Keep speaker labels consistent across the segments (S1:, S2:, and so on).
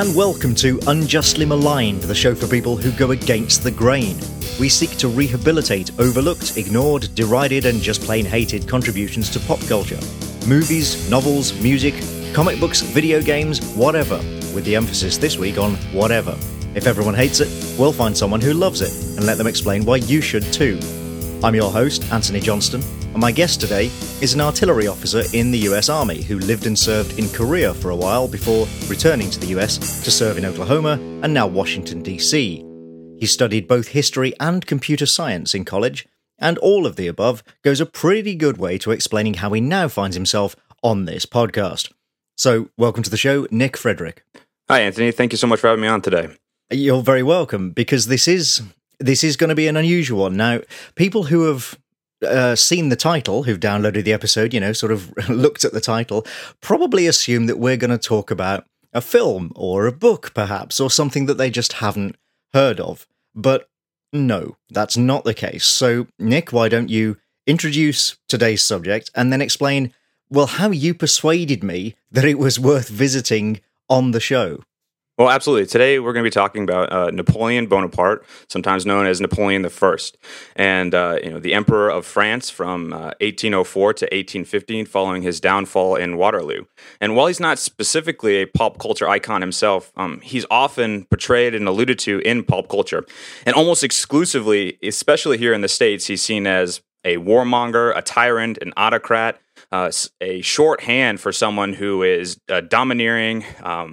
S1: and welcome to Unjustly Maligned, the show for people who go against the grain. We seek to rehabilitate overlooked, ignored, derided, and just plain hated contributions to pop culture. Movies, novels, music, comic books, video games, whatever, with the emphasis this week on whatever. If everyone hates it, we'll find someone who loves it, and let them explain why you should too. I'm your host, Anthony Johnston, and my guest today is an artillery officer in the US Army who lived and served in Korea for a while before returning to the US to serve in Oklahoma and now Washington, D.C. He studied both history and computer science in college, and all of the above goes a pretty good way to explaining how he now finds himself on this podcast. So, welcome to the show, Nick Frederick.
S2: Hi, Anthony. Thank you so much for having me on today.
S1: You're very welcome, because this is going to be an unusual one. Now, people who have seen the title, who've downloaded the episode, sort of looked at the title, probably assume that we're going to talk about a film or a book, perhaps, or something that they just haven't heard of. But no, that's not the case. So, Nick, why don't you introduce today's subject and then explain, well, how you persuaded me that it was worth visiting on the show?
S2: Well, absolutely. Today, we're going to be talking about Napoleon Bonaparte, sometimes known as Napoleon I, and the Emperor of France from 1804 to 1815, following his downfall in Waterloo. And while he's not specifically a pop culture icon himself, he's often portrayed and alluded to in pop culture. And almost exclusively, especially here in the States, he's seen as a warmonger, a tyrant, an autocrat, a shorthand for someone who is domineering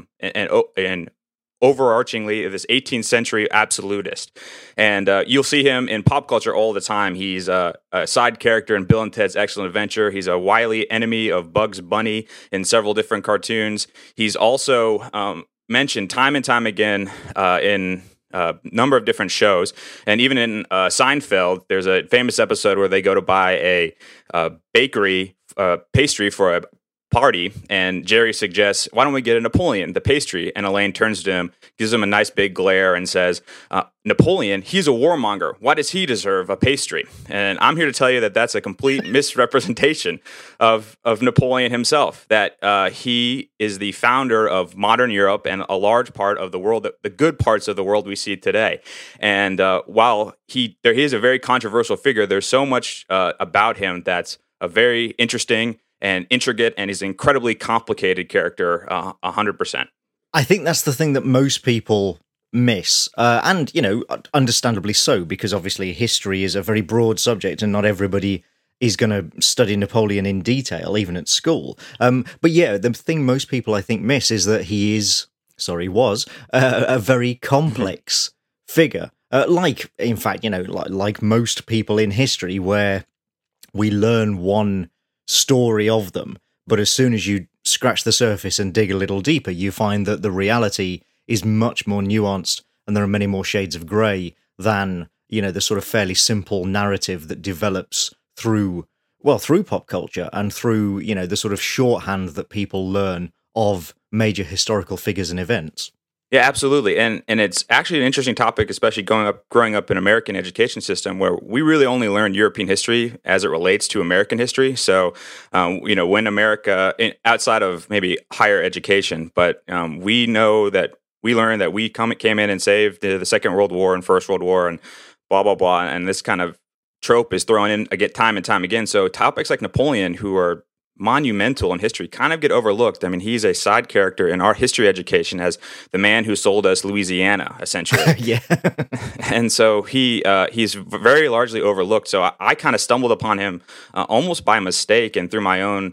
S2: and overarchingly this 18th century absolutist. And you'll see him in pop culture all the time. He's a side character in Bill and Ted's Excellent Adventure. He's a wily enemy of Bugs Bunny in several different cartoons. He's also mentioned time and time again in a number of different shows. And even in Seinfeld, there's a famous episode where they go to buy a bakery pastry for a party, and Jerry suggests, why don't we get a Napoleon, the pastry? And Elaine turns to him, gives him a nice big glare, and says, Napoleon, he's a warmonger. Why does he deserve a pastry? And I'm here to tell you that that's a complete misrepresentation of Napoleon himself, that he is the founder of modern Europe and a large part of the world, the good parts of the world we see today. And while he is a very controversial figure, there's so much about him that's a very interesting and intricate, and he's an incredibly complicated character, 100%.
S1: I think that's the thing that most people miss, and, understandably so, because obviously history is a very broad subject and not everybody is going to study Napoleon in detail, even at school. But yeah, the thing most people, I think, miss is that he was a very complex figure. Like most people in history, where we learn one story of them, but as soon as you scratch the surface and dig a little deeper, you find that the reality is much more nuanced and there are many more shades of grey than, the sort of fairly simple narrative that develops through pop culture and through, the sort of shorthand that people learn of major historical figures and events.
S2: Yeah, absolutely. And it's actually an interesting topic, especially growing up in American education system, where we really only learn European history as it relates to American history. So, when America, outside of maybe higher education, but we know that we learned that we came in and saved the Second World War and First World War and blah, blah, blah. And this kind of trope is thrown in again, time and time again. So topics like Napoleon, who are monumental in history, kind of get overlooked. I mean, he's a side character in our history education as the man who sold us Louisiana, essentially.
S1: Yeah.
S2: And so he's very largely overlooked. So I kind of stumbled upon him almost by mistake and through my own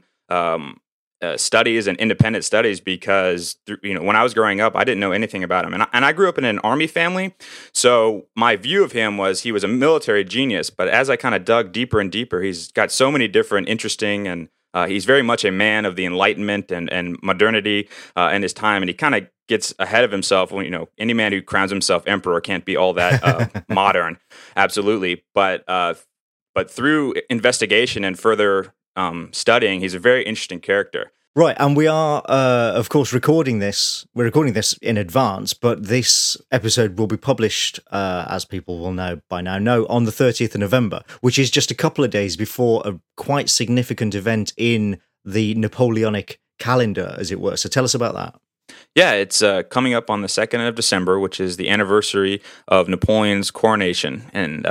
S2: studies and independent studies, because when I was growing up, I didn't know anything about him. And I grew up in an army family, so my view of him was he was a military genius. But as I kind of dug deeper and deeper, he's got so many different interesting and he's very much a man of the Enlightenment and modernity in his time, and he kind of gets ahead of himself. When any man who crowns himself emperor can't be all that modern, absolutely. But through investigation and further studying, he's a very interesting character.
S1: Right, and we are, of course, recording this. We're recording this in advance, but this episode will be published, as people will know by now, on the 30th of November, which is just a couple of days before a quite significant event in the Napoleonic calendar, as it were. So tell us about that.
S2: Yeah, it's coming up on the 2nd of December, which is the anniversary of Napoleon's coronation, and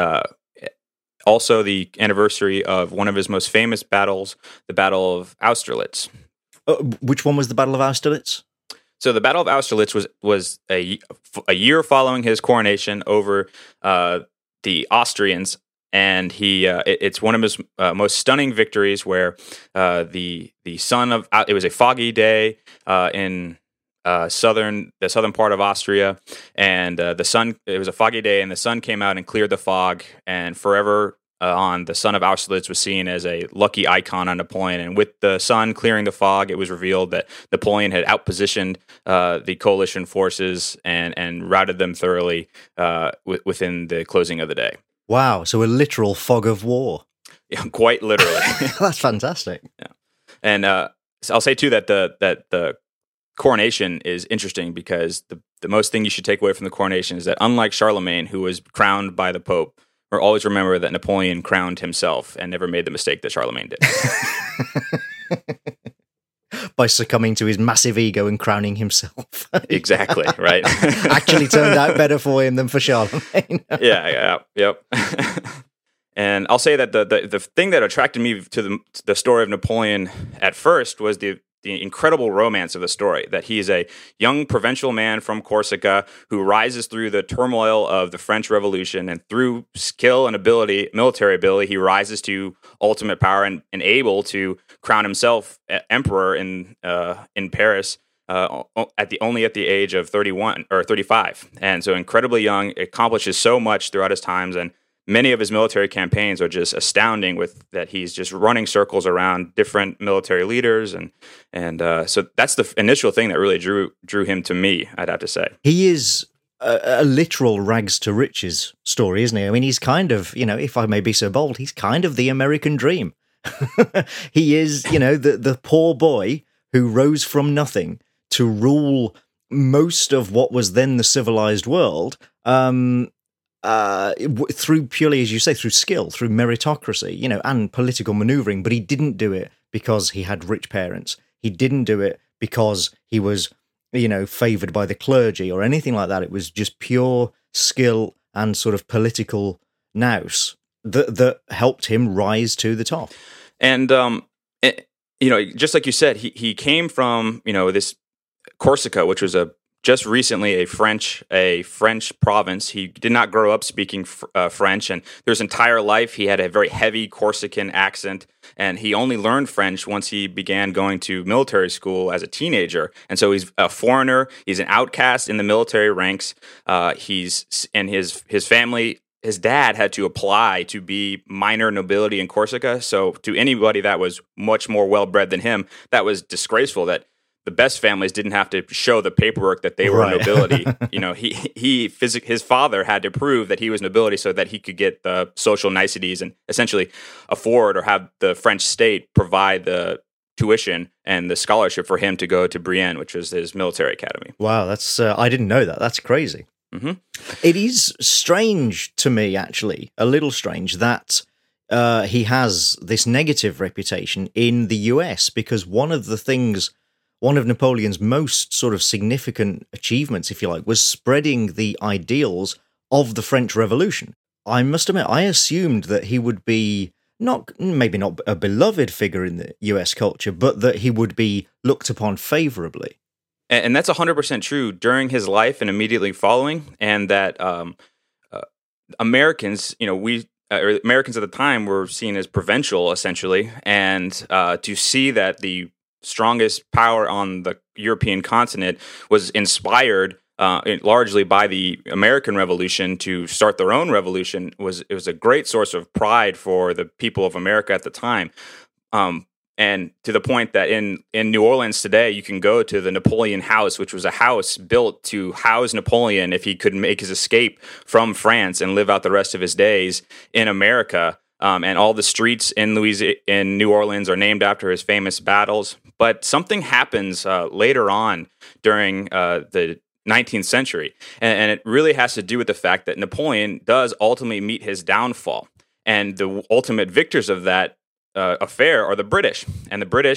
S2: also the anniversary of one of his most famous battles, the Battle of Austerlitz.
S1: Which one was the Battle of Austerlitz?
S2: So the Battle of Austerlitz was a year following his coronation over the Austrians, and it's one of his most stunning victories, where the sun of it was a foggy day in the southern part of Austria, and it was a foggy day, and the sun came out and cleared the fog, and forever on, the son of Austerlitz was seen as a lucky icon on Napoleon. And with the sun clearing the fog, it was revealed that Napoleon had outpositioned the coalition forces and routed them thoroughly within the closing of the day.
S1: Wow, so a literal fog of war.
S2: Yeah, quite literally.
S1: That's fantastic.
S2: Yeah. And I'll say, too, that the coronation is interesting, because the most thing you should take away from the coronation is that, unlike Charlemagne, who was crowned by the Pope, or always remember that Napoleon crowned himself and never made the mistake that Charlemagne did.
S1: By succumbing to his massive ego and crowning himself.
S2: Exactly, right?
S1: Actually turned out better for him than for Charlemagne.
S2: Yep. And I'll say that the thing that attracted me to the story of Napoleon at first was the incredible romance of the story, that he is a young provincial man from Corsica who rises through the turmoil of the French Revolution, and through skill and ability, military ability, he rises to ultimate power and able to crown himself emperor in Paris only at the age of 31 or 35. And so incredibly young, accomplishes so much throughout his times, and many of his military campaigns are just astounding, with that he's just running circles around different military leaders, and so that's the initial thing that really drew him to me, I'd have to say.
S1: He is a literal rags to riches story, isn't he? I mean, he's kind of, if I may be so bold, he's kind of the American dream. He is, the poor boy who rose from nothing to rule most of what was then the civilized world. Through purely, as you say, through skill, through meritocracy, and political maneuvering. But he didn't do it because he had rich parents. He didn't do it because he was, favored by the clergy or anything like that. It was just pure skill and sort of political nous that helped him rise to the top.
S2: And, just like you said, he came from, this Corsica, which was just recently a French province. He did not grow up speaking French, and through his entire life he had a very heavy Corsican accent, and he only learned French once he began going to military school as a teenager. And so he's a foreigner, he's an outcast in the military ranks. His family, his dad had to apply to be minor nobility in Corsica, so to anybody that was much more well-bred than him, that was disgraceful, that the best families didn't have to show the paperwork that they were nobility. His father had to prove that he was nobility so that he could get the social niceties and essentially afford or have the French state provide the tuition and the scholarship for him to go to Brienne, which was his military academy.
S1: Wow, that's I didn't know that. That's crazy.
S2: Mm-hmm.
S1: It is strange to me, actually, a little strange that he has this negative reputation in the US, because one of Napoleon's most sort of significant achievements, if you like, was spreading the ideals of the French Revolution. I must admit, I assumed that he would be maybe not a beloved figure in the US culture, but that he would be looked upon favorably.
S2: And that's 100% true during his life and immediately following, and that Americans, Americans at the time were seen as provincial, essentially, and to see that the strongest power on the European continent was inspired largely by the American Revolution to start their own revolution was a great source of pride for the people of America at the time. And to the point that in New Orleans today, you can go to the Napoleon House, which was a house built to house Napoleon if he could make his escape from France and live out the rest of his days in America. And all the streets in New Orleans are named after his famous battles. But something happens later on during the 19th century, and it really has to do with the fact that Napoleon does ultimately meet his downfall. And the ultimate victors of that affair are the British. And the British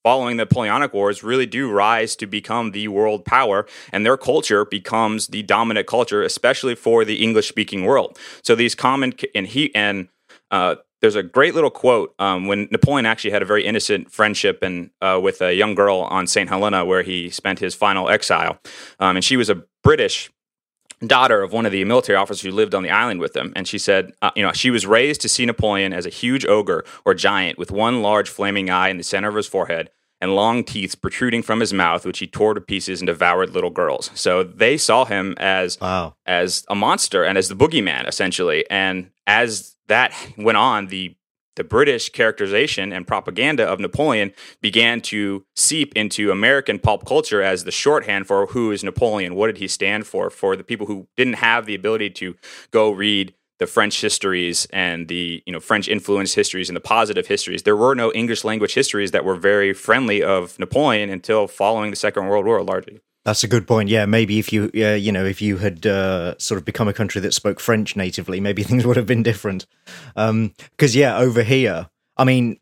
S2: following the Napoleonic Wars really do rise to become the world power, and their culture becomes the dominant culture, especially for the English-speaking world. So these common there's a great little quote when Napoleon actually had a very innocent friendship with a young girl on St. Helena, where he spent his final exile, and she was a British daughter of one of the military officers who lived on the island with him. And she said, she was raised to see Napoleon as a huge ogre or giant with one large flaming eye in the center of his forehead and long teeth protruding from his mouth, which he tore to pieces and devoured little girls. So they saw him as a monster and as the boogeyman, essentially. And as that went on, the British characterization and propaganda of Napoleon began to seep into American pulp culture as the shorthand for who is Napoleon, what did he stand for the people who didn't have the ability to go read the French histories and the French influenced histories and the positive histories. There were no English language histories that were very friendly of Napoleon until following the Second World War, largely.
S1: That's a good point. Yeah, maybe if you had sort of become a country that spoke French natively, maybe things would have been different. Because over here, I mean,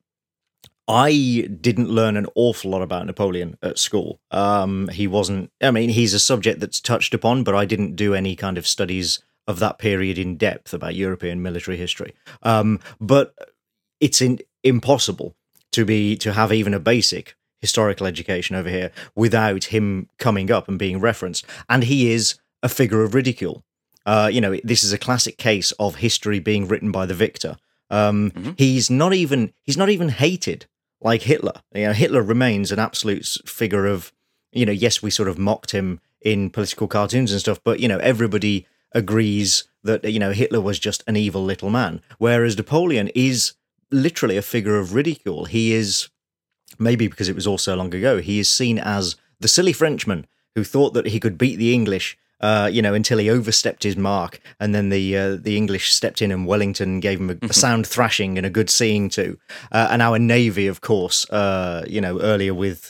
S1: I didn't learn an awful lot about Napoleon at school. He wasn't. I mean, he's a subject that's touched upon, but I didn't do any kind of studies of that period in depth about European military history. But it's impossible to have even a basic historical education over here without him coming up and being referenced. And he is a figure of ridicule. This is a classic case of history being written by the victor. He's not even hated like Hitler. Hitler remains an absolute figure of, yes, we sort of mocked him in political cartoons and stuff, but, everybody agrees that, Hitler was just an evil little man. Whereas Napoleon is literally a figure of ridicule. He is, maybe because it was all so long ago, he is seen as the silly Frenchman who thought that he could beat the English, until he overstepped his mark, and then the English stepped in and Wellington gave him a sound thrashing and a good seeing to. And our navy, of course, earlier with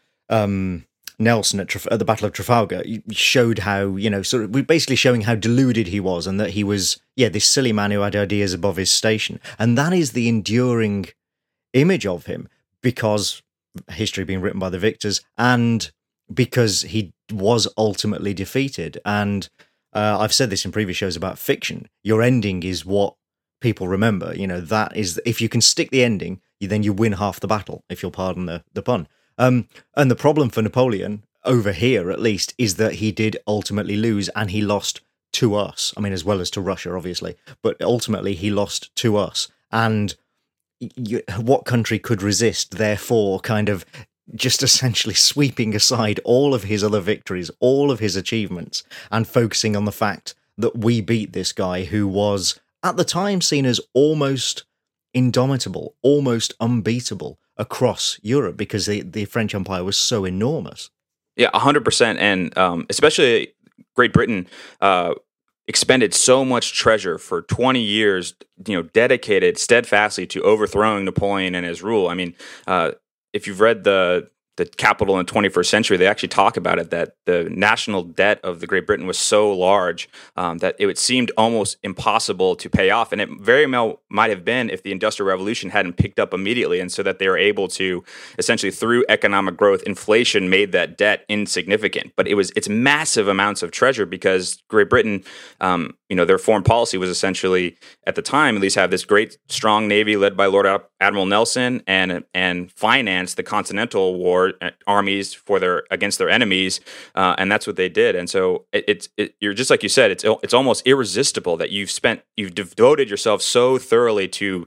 S1: Nelson at the Battle of Trafalgar, showed how, sort of basically showing how deluded he was, and that he was, this silly man who had ideas above his station. And that is the enduring image of him, because history being written by the victors, and because he was ultimately defeated. And I've said this in previous shows about fiction. Your ending is what people remember. That is, if you can stick the ending, then you win half the battle, if you'll pardon the pun. And the problem for Napoleon, over here at least, is that he did ultimately lose, and he lost to us. I mean, as well as to Russia, obviously, but ultimately he lost to us. And what country could resist, therefore, kind of just essentially sweeping aside all of his other victories, all of his achievements, and focusing on the fact that we beat this guy who was, at the time, seen as almost indomitable, almost unbeatable across Europe, because the French Empire was so enormous.
S2: Yeah, 100%. And especially Great Britain expended so much treasure for 20 years, dedicated steadfastly to overthrowing Napoleon and his rule. I mean, if you've read the Capital in the 21st Century, they actually talk about it, that the national debt of the Great Britain was so large that it seemed almost impossible to pay off. And it very well might have been if the Industrial Revolution hadn't picked up immediately, and so that they were able to, essentially through economic growth, inflation made that debt insignificant. But it's massive amounts of treasure, because Great Britain, their foreign policy was essentially, at the time at least, have this great strong navy led by Lord Admiral Nelson, and finance the Continental War armies against their enemies, and that's what they did. And so you're just like you said, it's almost irresistible that you've devoted yourself so thoroughly to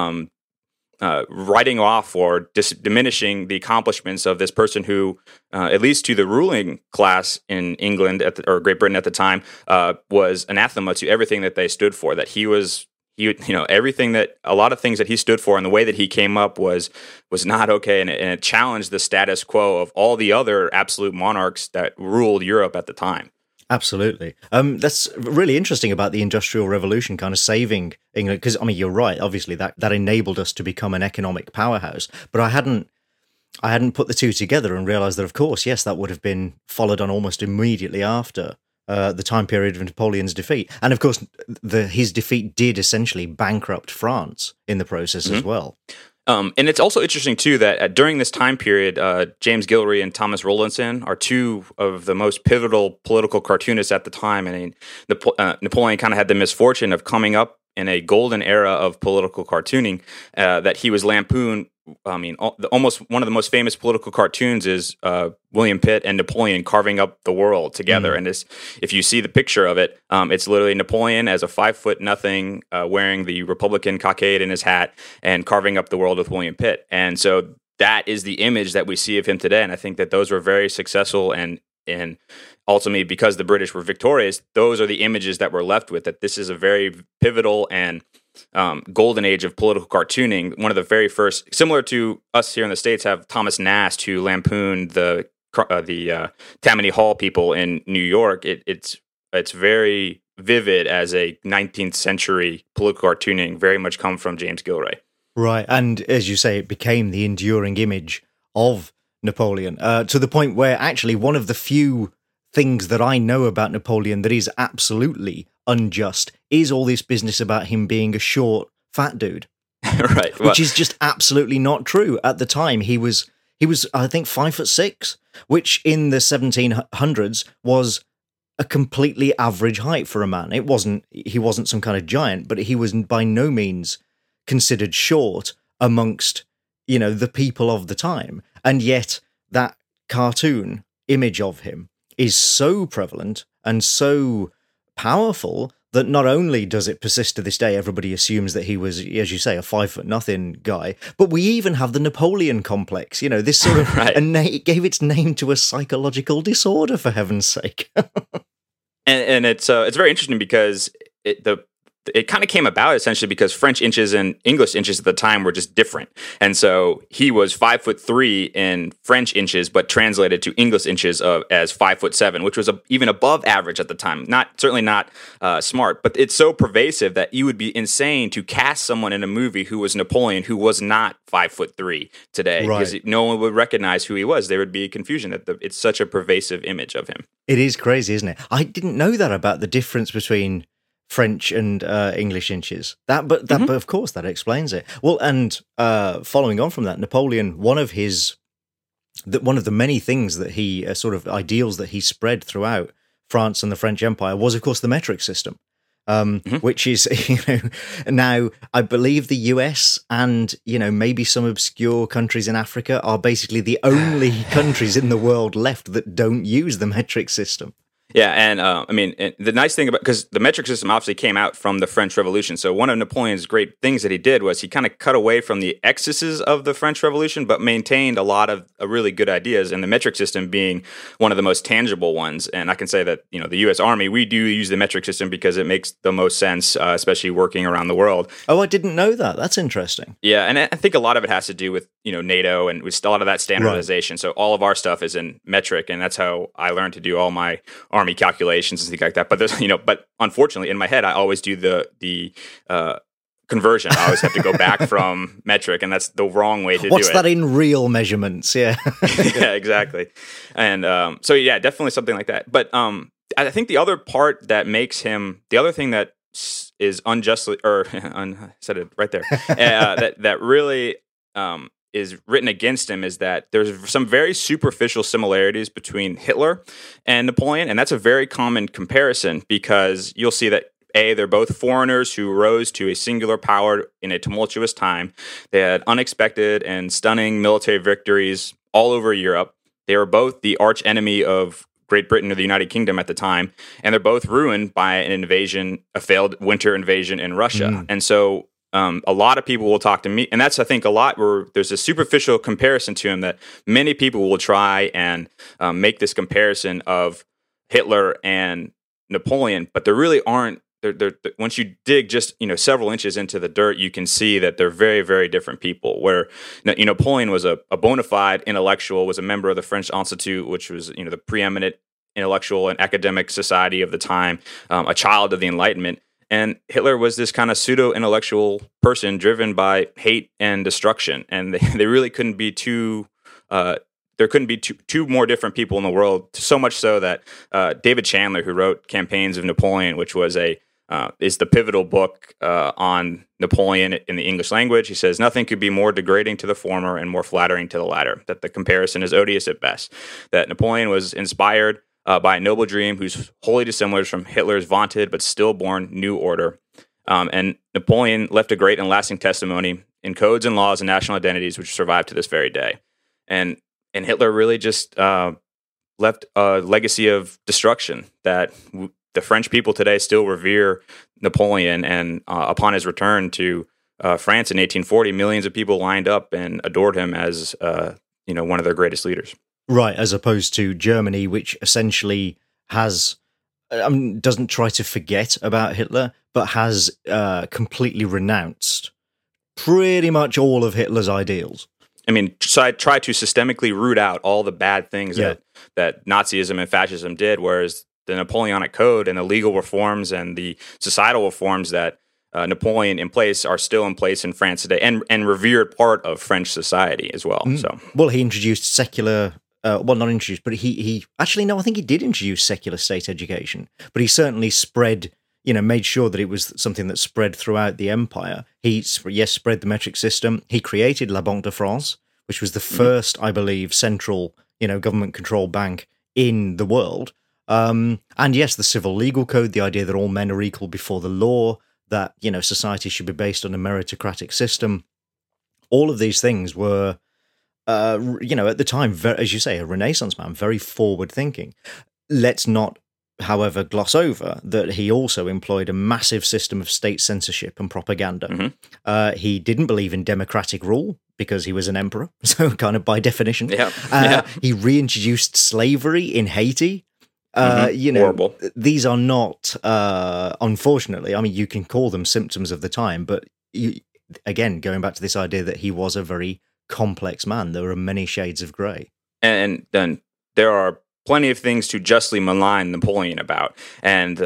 S2: writing off or diminishing the accomplishments of this person who, at least to the ruling class in England or Great Britain at the time, was anathema to everything that they stood for. That everything that, a lot of things that he stood for and the way that he came up was not okay, and it challenged the status quo of all the other absolute monarchs that ruled Europe at the time.
S1: Absolutely. That's really interesting about the Industrial Revolution kind of saving England, because, I mean, you're right, obviously that enabled us to become an economic powerhouse, but I hadn't put the two together and realized that, of course, yes, that would have been followed on almost immediately after the time period of Napoleon's defeat. And of course, his defeat did essentially bankrupt France in the process as well.
S2: And it's also interesting, too, that during this time period, James Gillray and Thomas Rowlandson are two of the most pivotal political cartoonists at the time. I mean, Napoleon kind of had the misfortune of coming up in a golden era of political cartooning that he was lampooned. I mean, almost one of the most famous political cartoons is William Pitt and Napoleon carving up the world together. And if you see the picture of it, it's literally Napoleon as a 5'0" wearing the Republican cockade in his hat and carving up the world with William Pitt. And so that is the image that we see of him today. And I think that those were very successful and ultimately, because the British were victorious, those are the images that we're left with, that this is a very pivotal and golden age of political cartooning. One of the very first, similar to us here in the States, have Thomas Nast, who lampooned the Tammany Hall people in New York. It's very vivid as a 19th century political cartooning, very much come from James Gillray.
S1: Right, and as you say, it became the enduring image of Napoleon, to the point where actually one of the few things that I know about Napoleon that is absolutely unjust is all this business about him being a short, fat dude.
S2: Right.
S1: Which is just absolutely not true. At the time, he was I think 5'6", which in the 1700s was a completely average height for a man. He wasn't some kind of giant, but he was by no means considered short amongst, the people of the time. And yet that cartoon image of him is so prevalent and so powerful that not only does it persist to this day, everybody assumes that he was, as you say, a 5'0" guy, but we even have the Napoleon complex. This sort of
S2: right.
S1: It gave its name to a psychological disorder, for heaven's sake.
S2: and it's very interesting because it kind of came about essentially because French inches and English inches at the time were just different. And so he was 5'3" in French inches, but translated to English inches as 5'7", which was even above average at the time. Certainly not smart, but it's so pervasive that you would be insane to cast someone in a movie who was Napoleon, who was not 5'3" today,
S1: right.
S2: Because no one would recognize who he was. There would be confusion that it's such a pervasive image of him.
S1: It is crazy, isn't it? I didn't know that about the difference between French and English inches. But of course that explains it. Well, and following on from that, Napoleon, one of the many things that he sort of ideals that he spread throughout France and the French Empire was, of course, the metric system, which is now I believe the US and maybe some obscure countries in Africa are basically the only countries in the world left that don't use the metric system.
S2: Yeah, and the nice thing because the metric system obviously came out from the French Revolution. So one of Napoleon's great things that he did was he kind of cut away from the excesses of the French Revolution, but maintained a lot of really good ideas, and the metric system being one of the most tangible ones. And I can say that, the U.S. Army, we do use the metric system because it makes the most sense, especially working around the world.
S1: Oh, I didn't know that. That's interesting.
S2: Yeah, and I think a lot of it has to do with, NATO and with a lot of that standardization. Right. So all of our stuff is in metric, and that's how I learned to do all my Army calculations and things like that. But there's, but unfortunately in my head, I always do the conversion. I always have to go back from metric, and that's the wrong way to do it.
S1: What's that in real measurements? Yeah.
S2: Yeah, exactly. And so yeah, definitely something like that. But I think the other part that makes him, the other thing that is unjustly, or I said it right there, that really is written against him is that there's some very superficial similarities between Hitler and Napoleon, and that's a very common comparison because you'll see that they're both foreigners who rose to a singular power in a tumultuous time. They had unexpected and stunning military victories all over Europe. They were both the arch enemy of Great Britain or the United Kingdom at the time, and they're both ruined by a failed winter invasion in Russia. And so a lot of people will talk to me, and that's, I think, a lot where there's a superficial comparison to him that many people will try and make this comparison of Hitler and Napoleon, but there really aren't. Once you dig just several inches into the dirt, you can see that they're very, very different people. Where Napoleon was a bona fide intellectual, was a member of the French Institute, which was the preeminent intellectual and academic society of the time, a child of the Enlightenment. And Hitler was this kind of pseudo-intellectual person driven by hate and destruction. And they really couldn't be there couldn't be two more different people in the world, so much so that David Chandler, who wrote Campaigns of Napoleon, which was a is the pivotal book on Napoleon in the English language. He says, nothing could be more degrading to the former and more flattering to the latter, that the comparison is odious at best, that Napoleon was inspired by a noble dream whose wholly dissimilar from Hitler's vaunted but stillborn new order. And Napoleon left a great and lasting testimony in codes and laws and national identities which survive to this very day. And Hitler really just left a legacy of destruction that the French people today still revere Napoleon. And upon his return to France in 1840, millions of people lined up and adored him as one of their greatest leaders.
S1: Right, as opposed to Germany, which essentially has doesn't try to forget about Hitler, but has completely renounced pretty much all of Hitler's ideals.
S2: I mean, so I try to systemically root out all the bad things that Nazism and fascism did, whereas the Napoleonic Code and the legal reforms and the societal reforms that Napoleon in place are still in place in France today, and revered part of French society as well. So,
S1: well, he introduced secular. Not introduced, but he actually, no, I think he did introduce secular state education, but he certainly spread, made sure that it was something that spread throughout the empire. He, spread the metric system. He created La Banque de France, which was the first, I believe, central, government-controlled bank in the world. And yes, the civil legal code, the idea that all men are equal before the law, that, society should be based on a meritocratic system. All of these things were, at the time, as you say, a Renaissance man, very forward-thinking. Let's not, however, gloss over that he also employed a massive system of state censorship and propaganda. He didn't believe in democratic rule because he was an emperor, so kind of by definition. He reintroduced slavery in Haiti.
S2: Horrible.
S1: These are not, unfortunately, I mean, you can call them symptoms of the time, but again, going back to this idea that he was a very complex man, there are many shades of grey.
S2: And then there are plenty of things to justly malign Napoleon about, and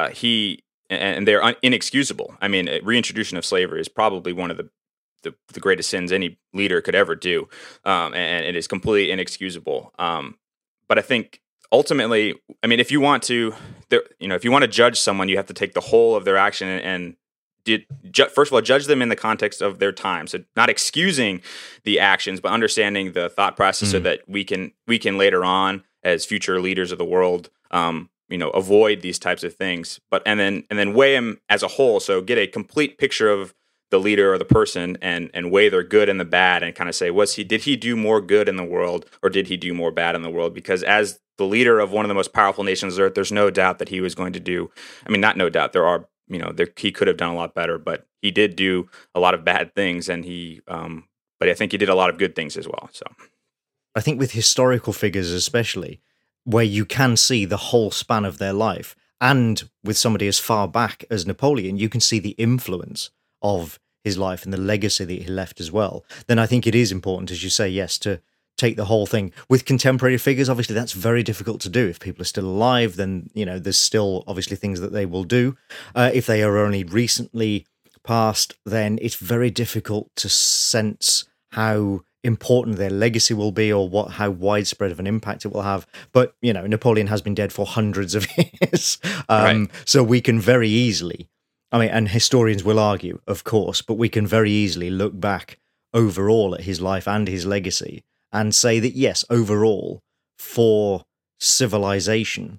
S2: they're inexcusable. I mean, reintroduction of slavery is probably one of the greatest sins any leader could ever do, and it is completely inexcusable. But I think ultimately, I mean, if you want to judge someone, you have to take the whole of their action and first of all, judge them in the context of their time. So not excusing the actions, but understanding the thought process so that we can later on, as future leaders of the world, avoid these types of things. And then weigh them as a whole. So get a complete picture of the leader or the person and weigh their good and the bad, and kind of say, did he do more good in the world, or did he do more bad in the world? Because as the leader of one of the most powerful nations on earth, there's no doubt that he was going to do. I mean, not no doubt. There are. He could have done a lot better, but he did do a lot of bad things, and but I think he did a lot of good things as well. So,
S1: I think with historical figures, especially, where you can see the whole span of their life, and with somebody as far back as Napoleon, you can see the influence of his life and the legacy that he left as well. Then I think it is important, as you say, yes, to take the whole thing. With contemporary figures, obviously that's very difficult to do. If people are still alive, then there's still obviously things that they will do. If they are only recently passed, then it's very difficult to sense how important their legacy will be, or how widespread of an impact it will have. But Napoleon has been dead for hundreds of years,
S2: right.
S1: So we can very easily, and historians will argue, of course, but we can very easily look back overall at his life and his legacy and say that, yes, overall, for civilization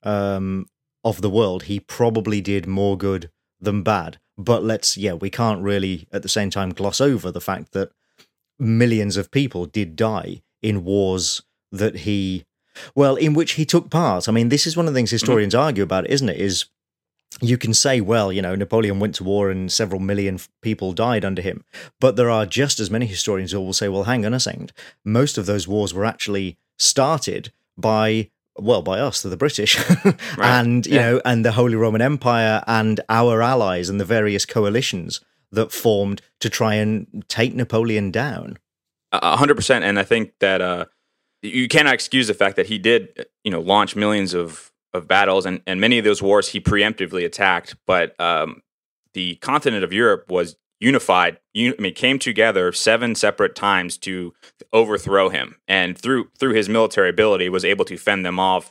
S1: of the world, he probably did more good than bad. But we can't really, at the same time, gloss over the fact that millions of people did die in wars that in which he took part. I mean, this is one of the things historians argue about, isn't it? Is you can say, Napoleon went to war and several million people died under him. But there are just as many historians who will say, well, hang on a second. Most of those wars were actually started by us, the British, right. And, and the Holy Roman Empire and our allies and the various coalitions that formed to try and take Napoleon down.
S2: 100%. And I think that you cannot excuse the fact that he did, launch millions of battles, and many of those wars he preemptively attacked, but the continent of Europe was came together 7 separate times to overthrow him, and through his military ability was able to fend them off,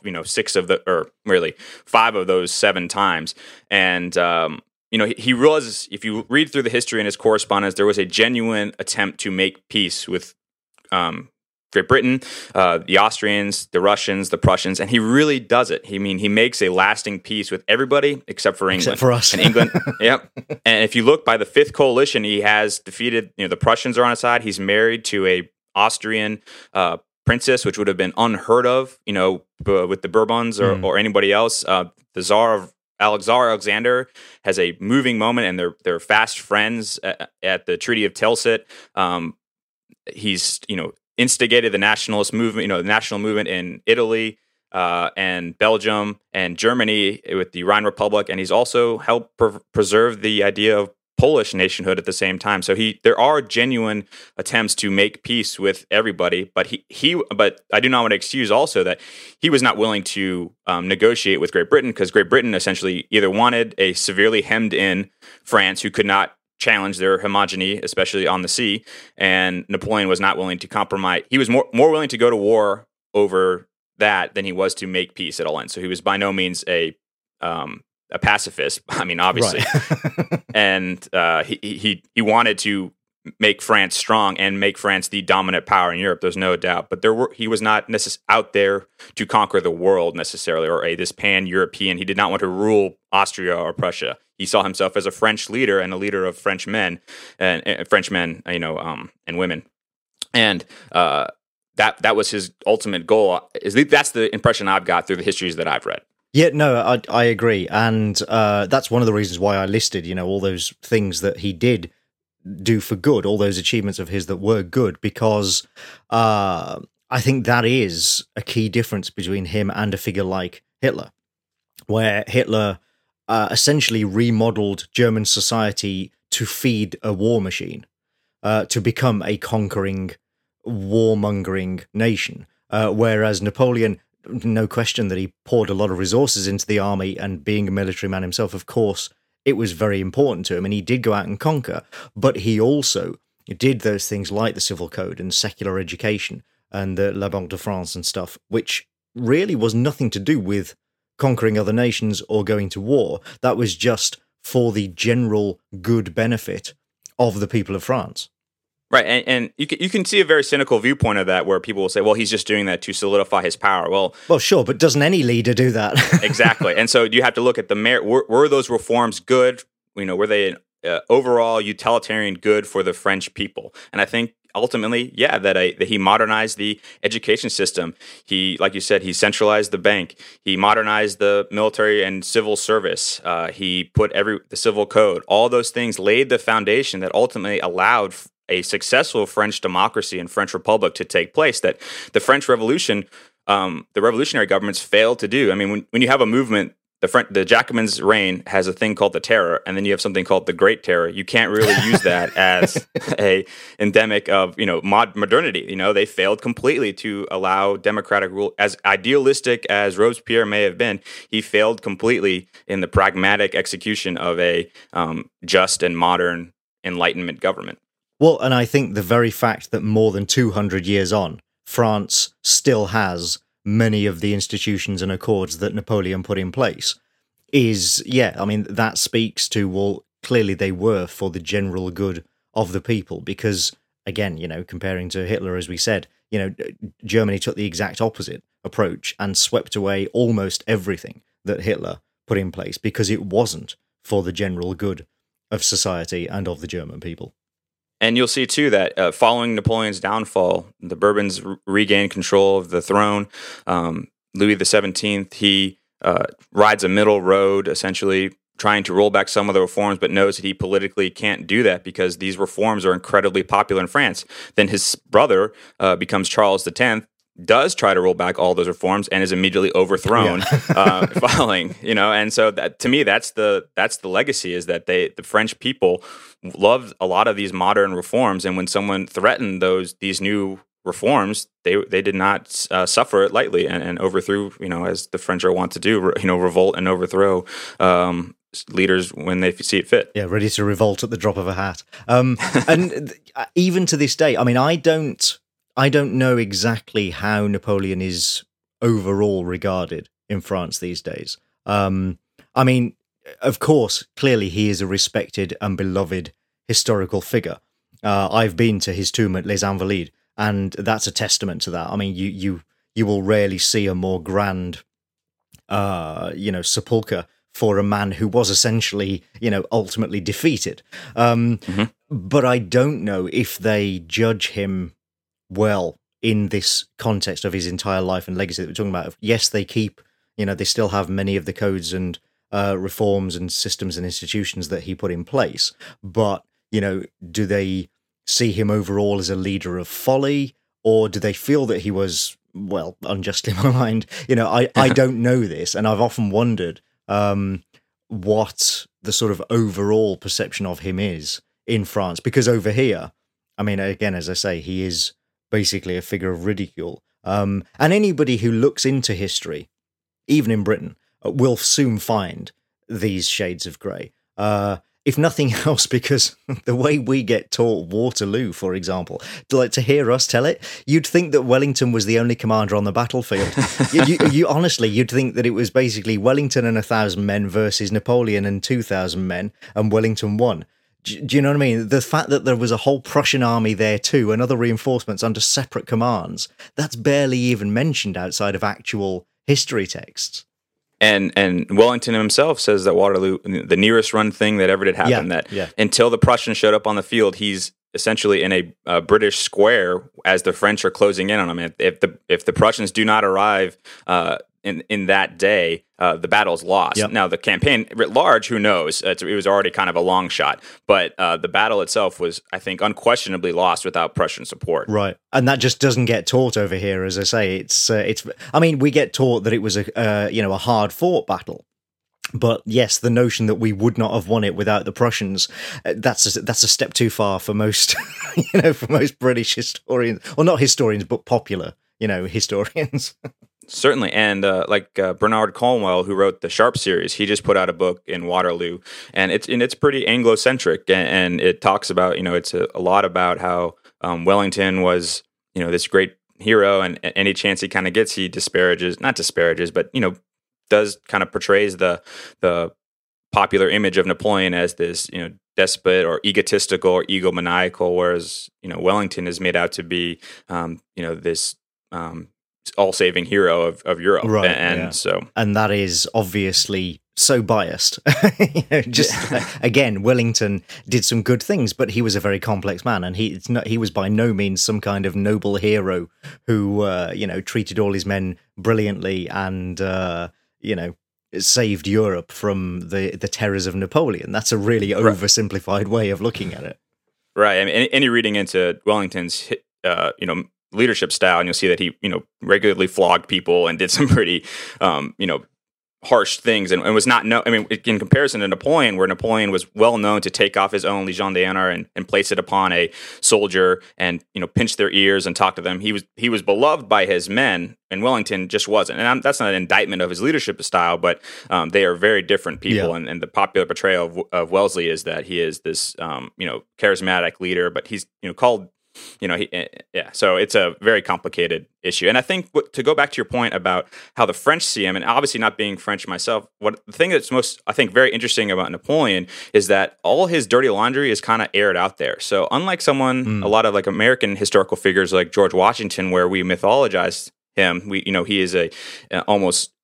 S2: 5 of those 7 times. And he realizes, if you read through the history in his correspondence, there was a genuine attempt to make peace with Great Britain, the Austrians, the Russians, the Prussians, and he really does it. He makes a lasting peace with everybody except for England.
S1: Except for us.
S2: And England, yep. And if you look by the Fifth Coalition, he has defeated, the Prussians are on his side. He's married to a Austrian princess, which would have been unheard of, with the Bourbons or anybody else. The Tsar of Alexander has a moving moment, and they're fast friends at the Treaty of Tilsit. He's instigated the nationalist movement, the national movement in Italy and Belgium and Germany with the Rhine Republic, and he's also helped preserve the idea of Polish nationhood at the same time. So there are genuine attempts to make peace with everybody, but but I do not want to excuse also that he was not willing to negotiate with Great Britain, because Great Britain essentially either wanted a severely hemmed in France who could not challenge their homogeny, especially on the sea, and Napoleon was not willing to compromise. He was more willing to go to war over that than he was to make peace at all ends. So he was by no means a pacifist. I mean, obviously, right. And he wanted to make France strong and make France the dominant power in Europe. There's no doubt. But he was not out there to conquer the world necessarily, or this pan-European. He did not want to rule Austria or Prussia. He saw himself as a French leader and a leader of French men and and women, and that was his ultimate goal. That's the impression I've got through the histories that I've read.
S1: Yeah, no, I agree, and that's one of the reasons why I listed, all those things that he did do for good, all those achievements of his that were good, because I think that is a key difference between him and a figure like Hitler, where Hitler essentially remodeled German society to feed a war machine, to become a conquering, warmongering nation, whereas Napoleon, no question that he poured a lot of resources into the army, and being a military man himself, of course, it was very important to him, and he did go out and conquer, but he also did those things like the Civil Code and secular education and the La Banque de France and stuff, which really was nothing to do with conquering other nations or going to war. That was just for the general good benefit of the people of France.
S2: Right, and you can see a very cynical viewpoint of that, where people will say, well, he's just doing that to solidify his power. Well,
S1: sure, but doesn't any leader do that?
S2: Exactly. And so you have to look at the merit. Were those reforms good? Were they an overall utilitarian good for the French people? And I think ultimately, yeah, that he modernized the education system. He, like you said, he centralized the bank. He modernized the military and civil service. He put the civil code. All those things laid the foundation that ultimately allowed a successful French democracy and French Republic to take place, that the French Revolution, the revolutionary governments failed to do. I mean, when you have a movement, the Jacobins' reign has a thing called the Terror, and then you have something called the Great Terror. You can't really use that as a endemic of modernity. They failed completely to allow democratic rule. As idealistic as Robespierre may have been, he failed completely in the pragmatic execution of a just and modern Enlightenment government.
S1: Well, and I think the very fact that more than 200 years on, France still has many of the institutions and accords that Napoleon put in place is, that speaks to, well, clearly they were for the general good of the people, because, again, comparing to Hitler, as we said, Germany took the exact opposite approach and swept away almost everything that Hitler put in place because it wasn't for the general good of society and of the German people.
S2: And you'll see, too, that following Napoleon's downfall, the Bourbons regained control of the throne. Louis XVII, he rides a middle road, essentially trying to roll back some of the reforms, but knows that he politically can't do that because these reforms are incredibly popular in France. Then his brother becomes Charles X, does try to roll back all those reforms and is immediately overthrown following, and so that, to me, that's the legacy, is that the French people loved a lot of these modern reforms, and when someone threatened these new reforms, they did not suffer it lightly and overthrew, as the French are wont to do, revolt and overthrow leaders when they see it fit.
S1: Yeah, ready to revolt at the drop of a hat. Even to this day, I mean, I don't know exactly how Napoleon is overall regarded in France these days. I mean, of course, clearly he is a respected and beloved historical figure. I've been to his tomb at Les Invalides, and that's a testament to that. I mean, you will rarely see a more grand, sepulchre for a man who was essentially, ultimately defeated. But I don't know if they judge him well in this context of his entire life and legacy that we're talking about. Yes, they keep, they still have many of the codes and reforms and systems and institutions that he put in place. But, do they see him overall as a leader of folly, or do they feel that he was, well, unjustly maligned? I don't know this, and I've often wondered what the sort of overall perception of him is in France, because over here, I mean, again, as I say, he is basically a figure of ridicule. And anybody who looks into history, even in Britain, will soon find these shades of grey. If nothing else, because the way we get taught Waterloo, for example, to hear us tell it, you'd think that Wellington was the only commander on the battlefield. you honestly, you'd think that it was basically Wellington and 1,000 men versus Napoleon and 2,000 men, and Wellington won. Do you know what I mean? The fact that there was a whole Prussian army there too, and other reinforcements under separate commands, that's barely even mentioned outside of actual history texts.
S2: And Wellington himself says that Waterloo, the nearest run thing that ever did happen, until the Prussians showed up on the field, he's essentially in a British square as the French are closing in on him. If the Prussians do not arrive in that day, the battle's lost. Yep. Now, the campaign writ large, who knows? It was already kind of a long shot. But the battle itself was, I think, unquestionably lost without Prussian support.
S1: Right. And that just doesn't get taught over here, as I say. It's. I mean, we get taught that it was a hard-fought battle. But yes, the notion that we would not have won it without the Prussians, that's a step too far for most, for most British historians. Well, not historians, but popular, historians.
S2: Certainly, and Bernard Cornwell, who wrote the Sharpe series, he just put out a book in Waterloo, and it's pretty Anglo-centric, and it talks about it's a lot about how Wellington was this great hero, and any chance he kind of gets, he not disparages, but does kind of portrays the popular image of Napoleon as this despot or egotistical or egomaniacal, whereas Wellington is made out to be this all-saving hero of Europe,
S1: right, and that is obviously so biased. Again, Wellington did some good things, but he was a very complex man, and he was by no means some kind of noble hero who treated all his men brilliantly and saved Europe from the terrors of Napoleon. That's a really oversimplified way of looking at it.
S2: Right. I mean, any reading into Wellington's leadership style, and you'll see that he regularly flogged people and did some pretty harsh things, and was not in comparison to Napoleon, where Napoleon was well known to take off his own Legion d'honneur and place it upon a soldier and pinch their ears and talk to them. He was beloved by his men, and Wellington just wasn't. And that's not an indictment of his leadership style, but they are very different people. Yeah. And the popular portrayal of Wellesley is that he is this charismatic leader, but he's called. So it's a very complicated issue. And I think to go back to your point about how the French see him, and obviously not being French myself, the thing that's most, I think, very interesting about Napoleon is that all his dirty laundry is kind of aired out there. So unlike a lot of American historical figures like George Washington, where we mythologize him, he is a almost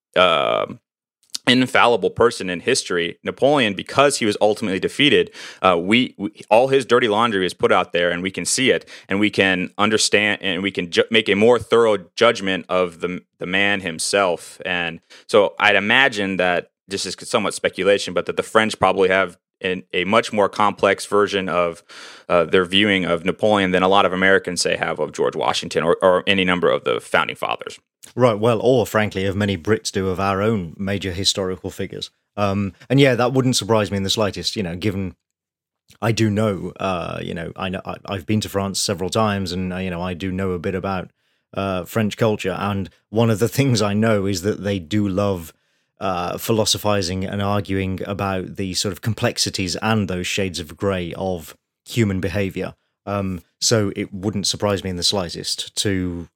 S2: infallible person in history. Napoleon, because he was ultimately defeated, we all his dirty laundry is put out there, and we can see it, and we can understand, and we can make a more thorough judgment of the man himself. And so I'd imagine that, this is somewhat speculation, but that the French probably have a much more complex version of their viewing of Napoleon than a lot of Americans have of George Washington or any number of the founding fathers.
S1: Right, well, or frankly, of many Brits do of our own major historical figures. And yeah, that wouldn't surprise me in the slightest, given I do know, I've been to France several times, and, I do know a bit about French culture. And one of the things I know is that they do love philosophizing and arguing about the sort of complexities and those shades of grey of human behaviour. So it wouldn't surprise me in the slightest to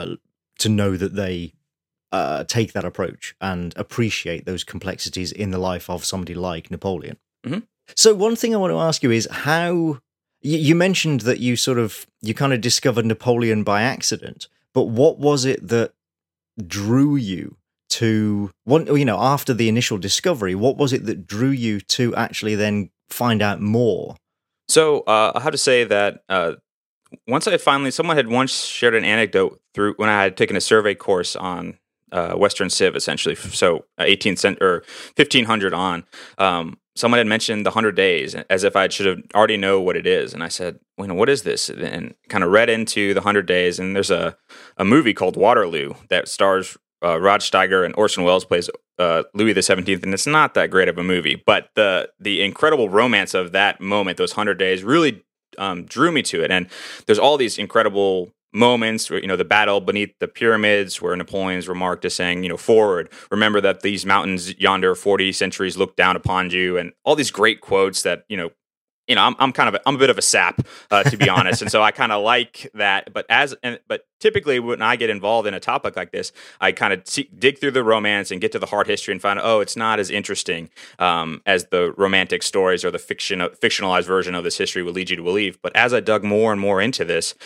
S1: know that they take that approach and appreciate those complexities in the life of somebody like Napoleon.
S2: Mm-hmm.
S1: So one thing I want to ask you is how you mentioned that you kind of discovered Napoleon by accident, but what was it that drew you to after the initial discovery? What was it that drew you to actually then find out more?
S2: So I have to say that once someone had once shared an anecdote through when I had taken a survey course on Western Civ, essentially, so 18th century or 1500 on. Someone had mentioned the 100 Days as if I should have already know what it is, and I said, what is this? And kind of read into the 100 Days, and there's a movie called Waterloo that stars Rod Steiger, and Orson Welles plays Louis XVII, and it's not that great of a movie, but the incredible romance of that moment, those 100 days, really drew me to it. And there's all these incredible moments where, the battle beneath the pyramids where Napoleon's remarked as saying, forward, remember that these mountains yonder 40 centuries look down upon you, and all these great quotes that, I'm a bit of a sap, to be honest, and so I kind of like that. But typically when I get involved in a topic like this, I kind of dig through the romance and get to the hard history and find out, it's not as interesting as the romantic stories or the fictionalized version of this history would lead you to believe. But as I dug more and more into this,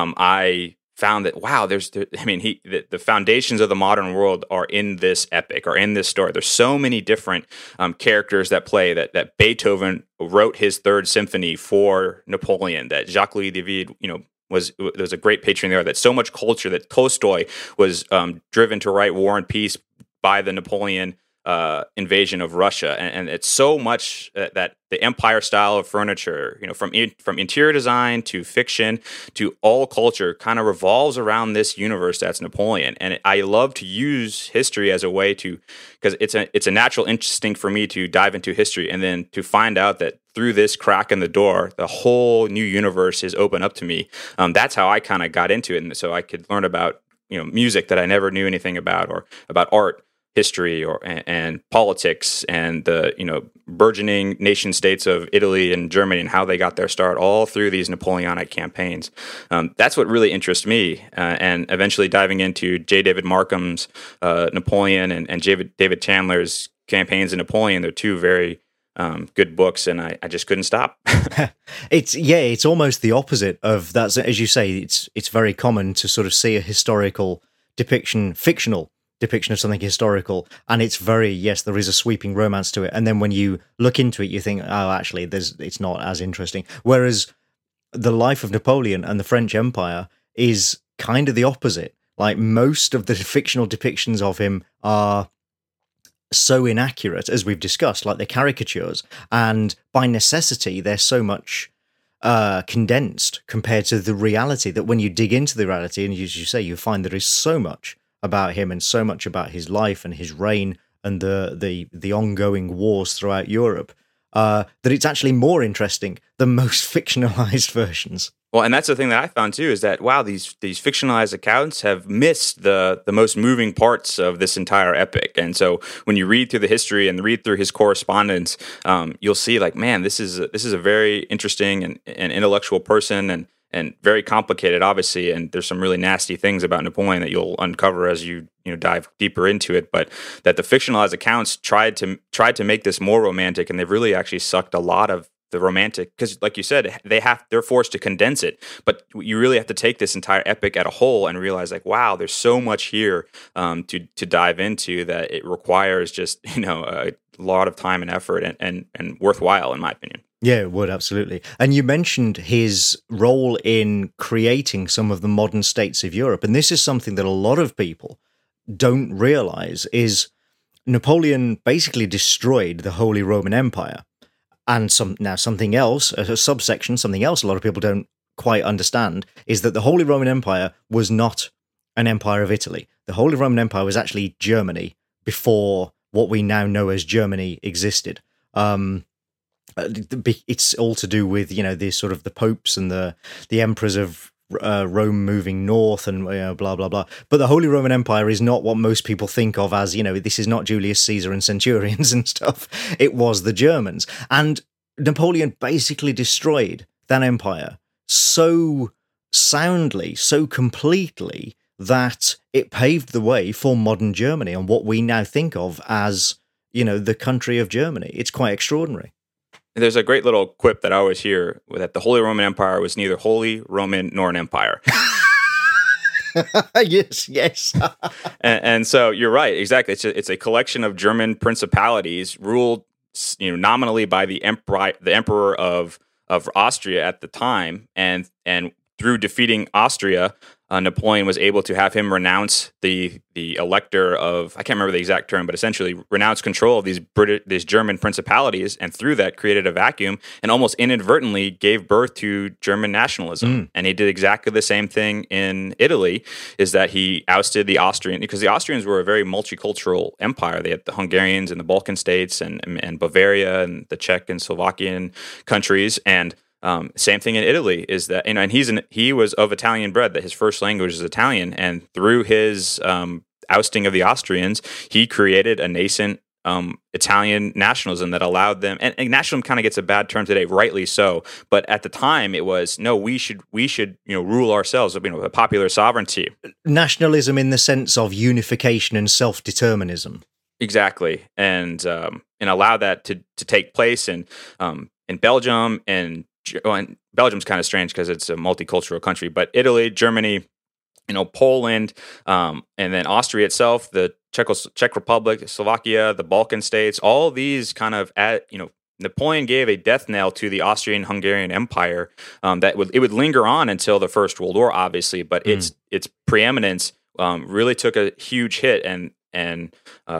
S2: I found that the foundations of the modern world are in this epic or in this story. There's so many different characters that play that Beethoven wrote his Third Symphony for Napoleon, that Jacques-Louis David, was a great patron there, that so much culture, that Tolstoy was driven to write War and Peace by the Napoleon invasion of Russia, and it's so much that the empire style of furniture, from interior design to fiction to all culture, kind of revolves around this universe that's Napoleon. And I love to use history as a way to, because it's a natural instinct for me to dive into history and then to find out that through this crack in the door, the whole new universe is open up to me. That's how I kind of got into it, and so I could learn about music that I never knew anything about, or about art, history, and politics, and the burgeoning nation states of Italy and Germany and how they got their start, all through these Napoleonic campaigns. That's what really interests me, and eventually diving into J. David Markham's Napoleon and David Chandler's campaigns in Napoleon. They're two very good books, and I just couldn't stop.
S1: It's almost the opposite of that. As you say, it's very common to sort of see a historical depiction, fictional depiction of something historical, and it's there is a sweeping romance to it, and then when you look into it you think, oh, actually it's not as interesting. Whereas the life of Napoleon and the French Empire is kind of the opposite. Like, most of the fictional depictions of him are so inaccurate, as we've discussed, like they're caricatures, and by necessity they're so much condensed compared to the reality, that when you dig into the reality, and as you say, you find there is so much about him and so much about his life and his reign and the ongoing wars throughout Europe, that it's actually more interesting than most fictionalized versions.
S2: Well, and that's the thing that I found too, is that, wow, these fictionalized accounts have missed the most moving parts of this entire epic. And so when you read through the history and read through his correspondence, you'll see, like, man, this is a very interesting and intellectual person, and very complicated, obviously, and there's some really nasty things about Napoleon that you'll uncover as you dive deeper into it. But that the fictionalized accounts tried to make this more romantic, and they've really actually sucked a lot of the romantic, because, like you said, they're forced to condense it. But you really have to take this entire epic at a whole and realize, like, wow, there's so much here to dive into, that it requires just a lot of time and effort and worthwhile, in my opinion.
S1: Yeah, it would, absolutely. And you mentioned his role in creating some of the modern states of Europe. And this is something that a lot of people don't realize, is Napoleon basically destroyed the Holy Roman Empire. And something else, a subsection, something else a lot of people don't quite understand, is that the Holy Roman Empire was not an empire of Italy. The Holy Roman Empire was actually Germany before what we now know as Germany existed. It's all to do with the sort of the popes and the emperors of Rome moving north and blah blah blah. But the Holy Roman Empire is not what most people think of as, this is not Julius Caesar and centurions and stuff. It was the Germans, and Napoleon basically destroyed that empire so soundly, so completely, that it paved the way for modern Germany and what we now think of as, the country of Germany. It's quite extraordinary.
S2: There's a great little quip that I always hear that the Holy Roman Empire was neither Holy, Roman, nor an empire.
S1: Yes.
S2: and so you're right, exactly. It's a collection of German principalities ruled, nominally by the emperor of Austria at the time, and through defeating Austria, Napoleon was able to have him renounce the elector of, I can't remember the exact term, but essentially renounce control of these German principalities, and through that created a vacuum and almost inadvertently gave birth to German nationalism. And he did exactly the same thing in Italy, is that he ousted the Austrian, because the Austrians were a very multicultural empire. They had the Hungarians and the Balkan states and Bavaria and the Czech and Slovakian countries, and same thing in Italy is that, and he was of Italian blood, that his first language is Italian, and through his ousting of the Austrians, he created a nascent Italian nationalism that allowed them, and nationalism kind of gets a bad term today, rightly so, but at the time it was, no, we should rule ourselves, a popular sovereignty.
S1: Nationalism in the sense of unification and self-determinism.
S2: Exactly, and allow that to take place in Belgium, and Belgium's kind of strange because it's a multicultural country, but Italy, Germany, Poland, and then Austria itself, the Czech Republic, Slovakia, the Balkan states, all these kind of, Napoleon gave a death knell to the Austrian-Hungarian Empire that it would linger on until the First World War, obviously, but its preeminence really took a huge hit, and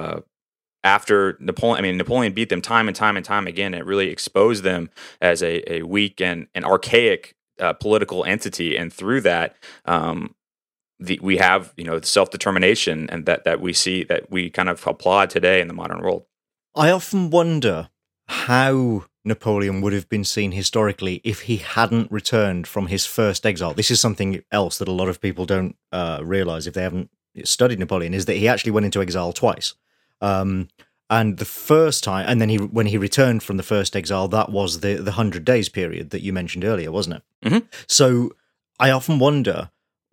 S2: after Napoleon beat them time and time and time again. It really exposed them as a weak and archaic political entity, and through that, we have self-determination, and that we see, that we kind of applaud today in the modern world.
S1: I often wonder how Napoleon would have been seen historically if he hadn't returned from his first exile. This is something else that a lot of people don't realize if they haven't studied Napoleon, is that he actually went into exile twice. And the first time, and then when he returned from the first exile, that was the 100 days period that you mentioned earlier, wasn't it?
S2: Mm-hmm.
S1: So I often wonder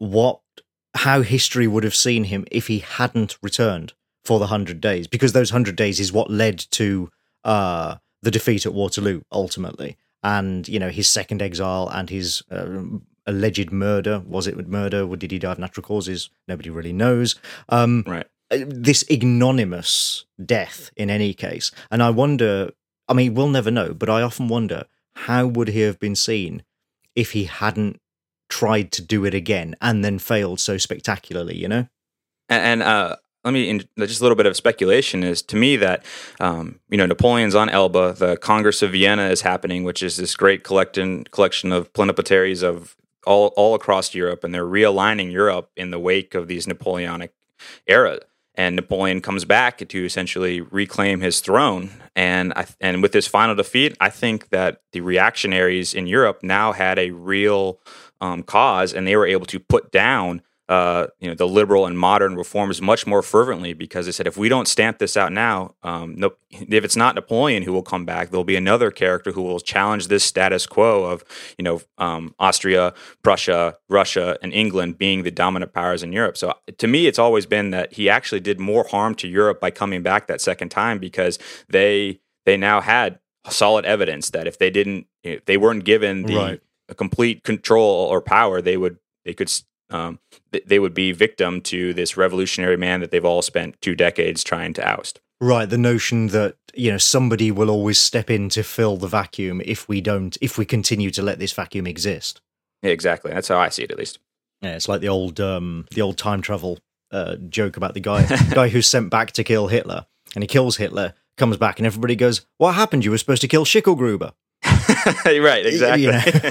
S1: how history would have seen him if he hadn't returned for the 100 days, because those 100 days is what led to the defeat at Waterloo, ultimately, and his second exile and his alleged murder. Was it murder, or did he die of natural causes? Nobody really knows.
S2: Right.
S1: This ignominious death in any case. And I wonder, we'll never know, but I often wonder, how would he have been seen if he hadn't tried to do it again and then failed so spectacularly,
S2: And let me, just a little bit of speculation is, to me, that, Napoleon's on Elba, the Congress of Vienna is happening, which is this great collection of plenipotentiaries of all across Europe, and they're realigning Europe in the wake of these Napoleonic era. And Napoleon comes back to essentially reclaim his throne. And with his final defeat, I think that the reactionaries in Europe now had a real cause, and they were able to put down the liberal and modern reforms much more fervently, because they said, if we don't stamp this out now, if it's not Napoleon who will come back, there'll be another character who will challenge this status quo of, Austria, Prussia, Russia, and England being the dominant powers in Europe. So to me, it's always been that he actually did more harm to Europe by coming back that second time, because they now had solid evidence that if they weren't given the complete control or power, they would be victim to this revolutionary man that they've all spent 2 decades trying to oust.
S1: Right, the notion that somebody will always step in to fill the vacuum if we continue to let this vacuum exist.
S2: Yeah, exactly. That's how I see it, at least.
S1: Yeah, it's like the old time travel joke about the guy who's sent back to kill Hitler, and he kills Hitler, comes back, and everybody goes, "What happened? You were supposed to kill Schicklgruber."
S2: Right, exactly.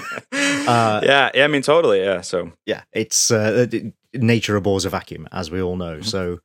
S2: Totally. Yeah. So
S1: yeah, it's nature abhors a vacuum, as we all know. So,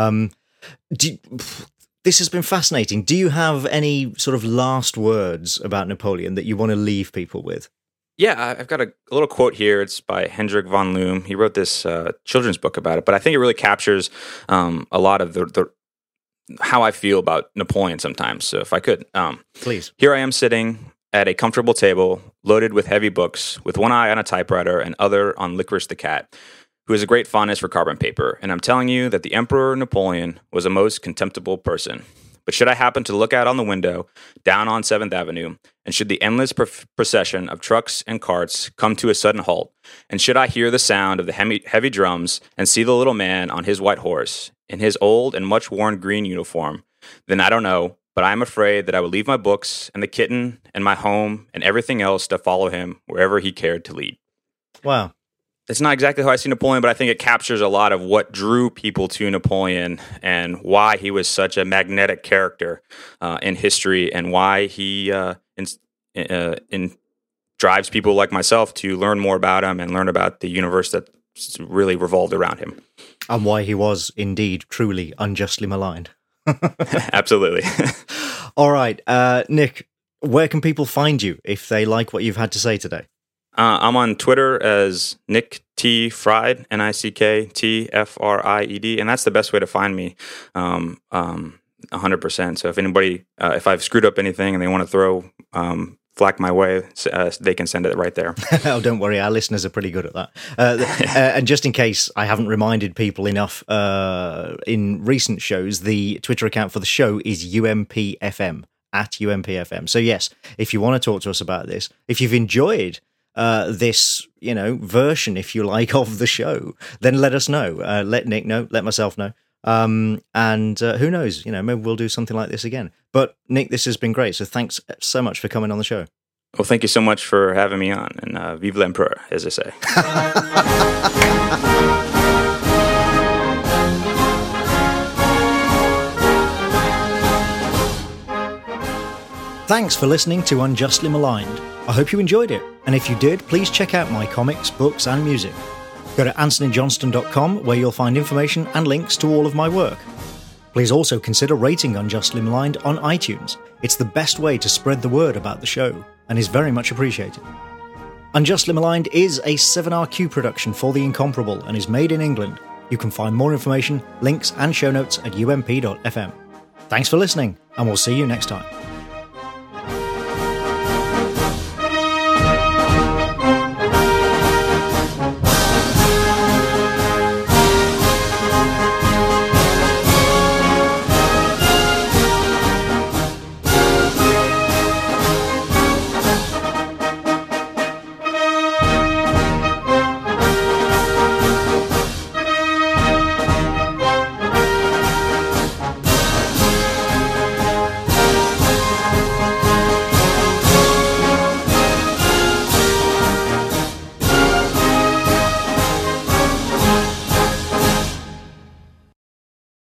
S1: this has been fascinating. Do you have any sort of last words about Napoleon that you want to leave people with?
S2: Yeah, I've got a little quote here. It's by Hendrik von Loom. He wrote this children's book about it, but I think it really captures a lot of the how I feel about Napoleon sometimes. So if I could.
S1: Please.
S2: Here I am sitting at a comfortable table, loaded with heavy books, with one eye on a typewriter and other on Licorice the Cat, who has a great fondness for carbon paper. And I'm telling you that the Emperor Napoleon was a most contemptible person. But should I happen to look out on the window, down on 7th Avenue, and should the endless procession of trucks and carts come to a sudden halt, and should I hear the sound of the heavy drums and see the little man on his white horse, in his old and much worn green uniform, then I don't know, but I am afraid that I would leave my books and the kitten and my home and everything else to follow him wherever he cared to lead.
S1: Wow.
S2: It's not exactly how I see Napoleon, but I think it captures a lot of what drew people to Napoleon and why he was such a magnetic character in history, and why he drives people like myself to learn more about him and learn about the universe that really revolved around him.
S1: And why he was indeed truly unjustly maligned.
S2: Absolutely.
S1: All right, Nick, where can people find you if they like what you've had to say today?
S2: I'm on Twitter as Nick T. Fried, NickTFried, and that's the best way to find me, 100%. So if anybody, if I've screwed up anything and they want to throw flack my way, they can send it right there.
S1: Oh, don't worry, our listeners are pretty good at that. And just in case I haven't reminded people enough, in recent shows, the Twitter account for the show is UMPFM, at UMPFM. So yes, if you want to talk to us about this, if you've enjoyed this, version, if you like, of the show, then let us know. Let Nick know, let myself know. And who knows, maybe we'll do something like this again. But Nick, this has been great. So thanks so much for coming on the show.
S2: Well, thank you so much for having me on, and vive l'empereur, as I say.
S1: Thanks for listening to Unjustly Maligned. I hope you enjoyed it, and if you did, please check out my comics, books, and music. Go to AnthonyJohnston.com, where you'll find information and links to all of my work. Please also consider rating Unjustly Maligned on iTunes. It's the best way to spread the word about the show, and is very much appreciated. Unjustly Maligned is a 7RQ production for The Incomparable and is made in England. You can find more information, links, and show notes at ump.fm. Thanks for listening, and we'll see you next time.